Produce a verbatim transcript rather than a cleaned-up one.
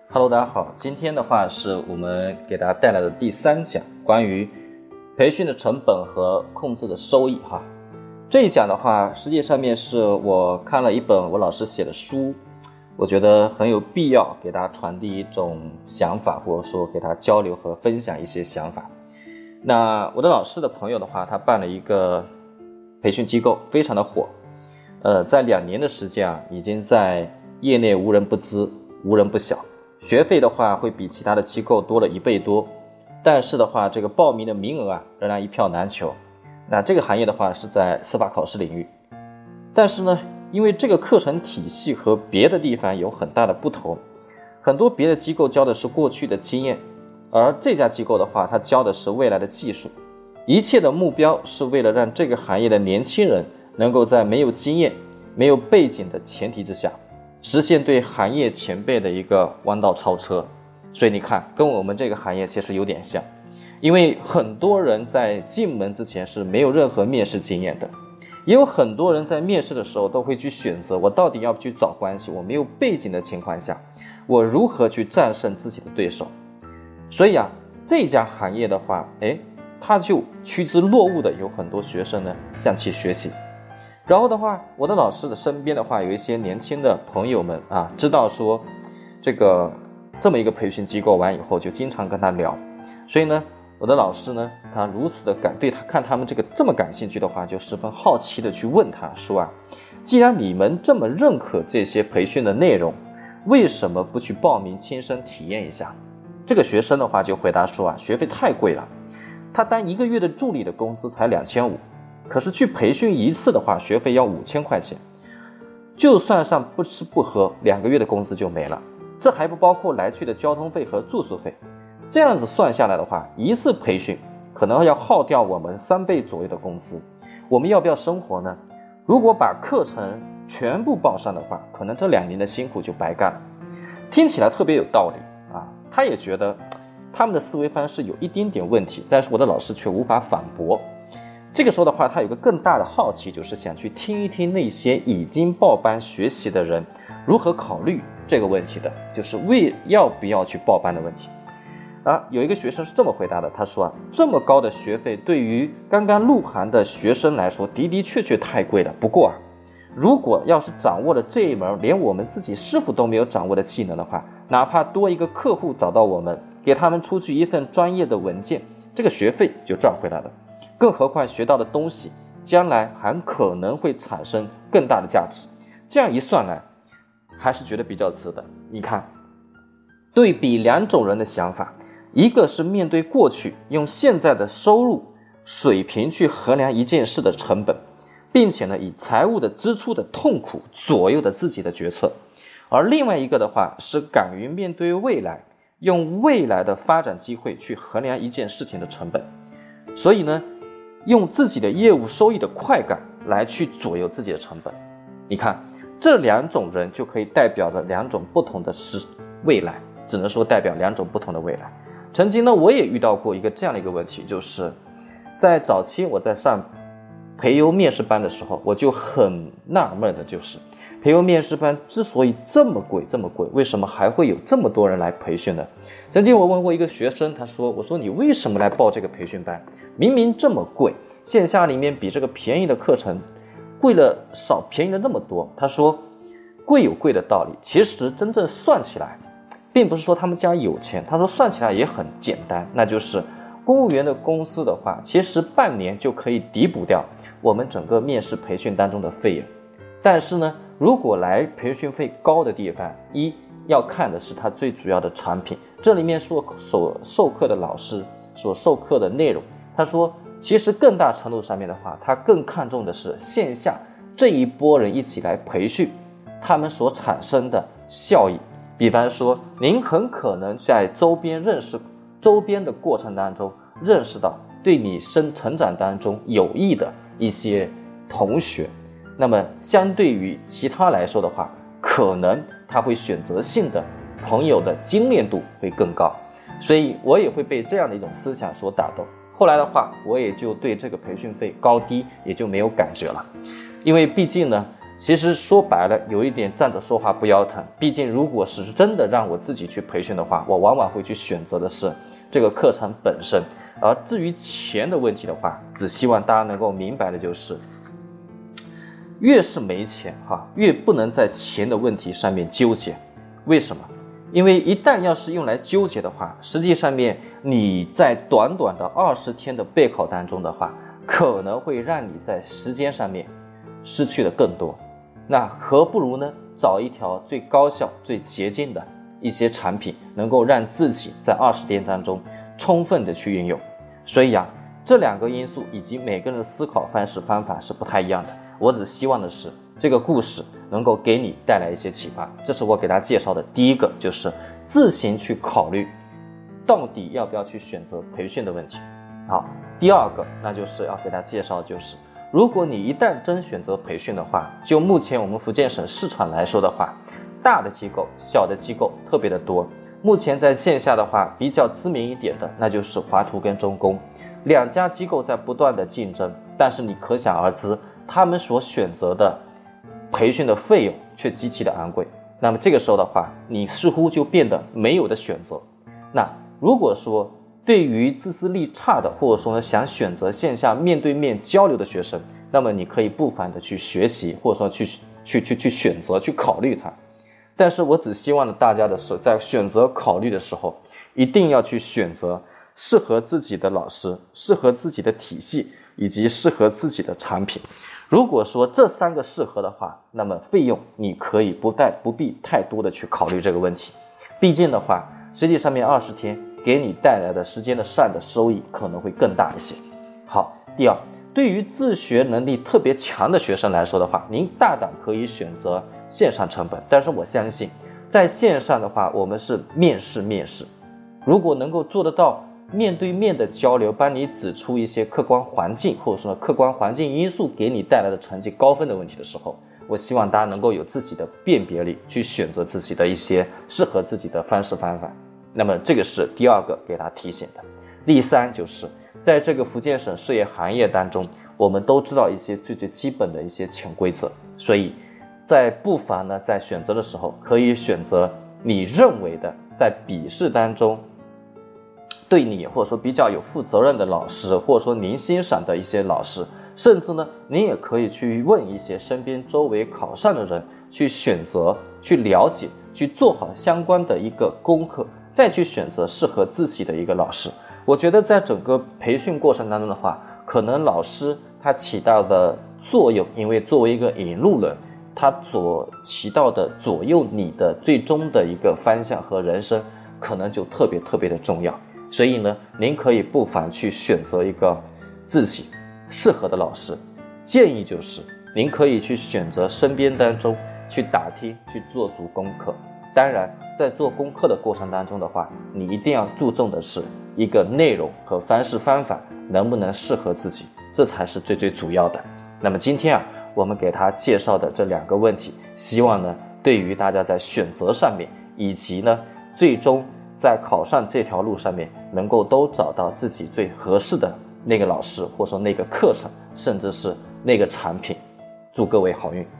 Hello， 大家好，今天的话是我们给大家带来的第三讲，关于培训的成本和控制的收益哈。这一讲的话，实际上面是我看了一本我老师写的书，我觉得很有必要给大家传递一种想法，或者说给大家交流和分享一些想法。那我的老师的朋友的话，他办了一个培训机构，非常的火，呃，在两年的时间啊，已经在业内无人不知，无人不晓。学费的话会比其他的机构多了一倍多，但是的话这个报名的名额啊仍然一票难求。那这个行业的话是在司法考试领域，但是呢因为这个课程体系和别的地方有很大的不同，很多别的机构教的是过去的经验，而这家机构的话它教的是未来的技术，一切的目标是为了让这个行业的年轻人能够在没有经验没有背景的前提之下实现对行业前辈的一个弯道超车。所以你看跟我们这个行业其实有点像，因为很多人在进门之前是没有任何面试经验的，也有很多人在面试的时候都会去选择我到底要不去找关系，我没有背景的情况下我如何去战胜自己的对手。所以啊这家行业的话诶他就趋之若鹜的有很多学生呢向其学习。然后的话我的老师的身边的话有一些年轻的朋友们啊，知道说这个这么一个培训机构完以后就经常跟他聊，所以呢我的老师呢他如此的感对他看他们这个这么感兴趣的话，就十分好奇的去问他说啊，既然你们这么认可这些培训的内容，为什么不去报名亲身体验一下？这个学生的话就回答说啊，学费太贵了，他当一个月的助理的工资才两千五，可是去培训一次的话学费要五千块钱，就算上不吃不喝两个月的工资就没了，这还不包括来去的交通费和住宿费。这样子算下来的话，一次培训可能要耗掉我们三倍左右的工资，我们要不要生活呢？如果把课程全部报上的话，可能这两年的辛苦就白干了。听起来特别有道理啊，他也觉得他们的思维方式有一丁点问题，但是我的老师却无法反驳。这个时候的话他有个更大的好奇，就是想去听一听那些已经报班学习的人如何考虑这个问题的，就是为要不要去报班的问题啊。有一个学生是这么回答的，他说啊，这么高的学费对于刚刚入行的学生来说的的确确太贵了，不过啊如果要是掌握了这一门连我们自己师傅都没有掌握的技能的话，哪怕多一个客户找到我们，给他们出具一份专业的文件，这个学费就赚回来了。更何况学到的东西将来还可能会产生更大的价值，这样一算来还是觉得比较值得。你看对比两种人的想法，一个是面对过去用现在的收入水平去衡量一件事的成本，并且呢以财务的支出的痛苦左右的自己的决策，而另外一个的话是敢于面对未来，用未来的发展机会去衡量一件事情的成本。所以呢用自己的业务收益的快感来去左右自己的成本。你看这两种人就可以代表着两种不同的未来，只能说代表两种不同的未来。曾经呢我也遇到过一个这样的一个问题，就是在早期我在上培优面试班的时候，我就很纳闷的，就是培优面试班之所以这么贵这么贵，为什么还会有这么多人来培训呢？曾经我问过一个学生，他说，我说你为什么来报这个培训班，明明这么贵，线下里面比这个便宜的课程贵了少，便宜了那么多。他说贵有贵的道理，其实真正算起来并不是说他们家有钱，他说算起来也很简单，那就是公务员的公司的话，其实半年就可以抵补掉我们整个面试培训当中的费用。但是呢如果来培训费高的地方，一要看的是它最主要的产品，这里面所所授课的老师所授课的内容，他说其实更大程度上面的话，他更看重的是线下这一波人一起来培训他们所产生的效益。比方说您很可能在周边认识周边的过程当中认识到对你生成长当中有益的一些同学，那么相对于其他来说的话，可能他会选择性的朋友的精炼度会更高。所以我也会被这样的一种思想所打动，后来的话我也就对这个培训费高低也就没有感觉了。因为毕竟呢其实说白了，有一点站着说话不腰疼。毕竟，如果是真的让我自己去培训的话，我往往会去选择的是这个课程本身。而至于钱的问题的话，只希望大家能够明白的就是，越是没钱哈，越不能在钱的问题上面纠结。为什么？因为一旦要是用来纠结的话，实际上面你在短短的二十天的备考当中的话，可能会让你在时间上面失去的更多。那何不如呢，找一条最高效、最捷径的一些产品，能够让自己在二十天当中充分的去运用。所以啊，这两个因素以及每个人的思考方式方法是不太一样的。我只希望的是这个故事能够给你带来一些启发。这是我给大家介绍的第一个，就是自行去考虑到底要不要去选择培训的问题。好，第二个那就是要给大家介绍，就是如果你一旦真选择培训的话，就目前我们福建省市场来说的话，大的机构、小的机构特别的多。目前在线下的话，比较知名一点的，那就是华图跟中公两家机构在不断的竞争，但是你可想而知，他们所选择的培训的费用却极其的昂贵。那么这个时候的话，你似乎就变得没有的选择。那如果说对于自制力差的，或者说呢想选择线下面对面交流的学生，那么你可以不妨的去学习，或者说去去去去选择去考虑它。但是我只希望呢大家的是在选择考虑的时候，一定要去选择适合自己的老师、适合自己的体系以及适合自己的产品。如果说这三个适合的话，那么费用你可以不带不必太多的去考虑这个问题。毕竟的话，实际上面二十天给你带来的时间的上的收益可能会更大一些。好，第二，对于自学能力特别强的学生来说的话，您大胆可以选择线上成本。但是我相信在线上的话，我们是面试面试，如果能够做得到面对面的交流，帮你指出一些客观环境或者说客观环境因素给你带来的成绩高分的问题的时候，我希望大家能够有自己的辨别力，去选择自己的一些适合自己的方式方法。那么这个是第二个给大家提醒的。第三，就是在这个福建省事业行业当中，我们都知道一些最最基本的一些潜规则，所以在不妨呢在选择的时候，可以选择你认为的在笔试当中对你或者说比较有负责任的老师，或者说您欣赏的一些老师，甚至呢您也可以去问一些身边周围考上的人，去选择去了解，去做好相关的一个功课，再去选择适合自己的一个老师。我觉得在整个培训过程当中的话，可能老师他起到的作用，因为作为一个引路人，他所起到的左右你的最终的一个方向和人生，可能就特别特别的重要。所以呢，您可以不妨去选择一个自己适合的老师。建议就是您可以去选择身边当中去打听，去做足功课。当然在做功课的过程当中的话，你一定要注重的是一个内容和方式方法能不能适合自己，这才是最最主要的。那么今天啊，我们给他介绍的这两个问题，希望呢对于大家在选择上面，以及呢最终在考上这条路上面，能够都找到自己最合适的那个老师，或者说那个课程，甚至是那个产品。祝各位好运。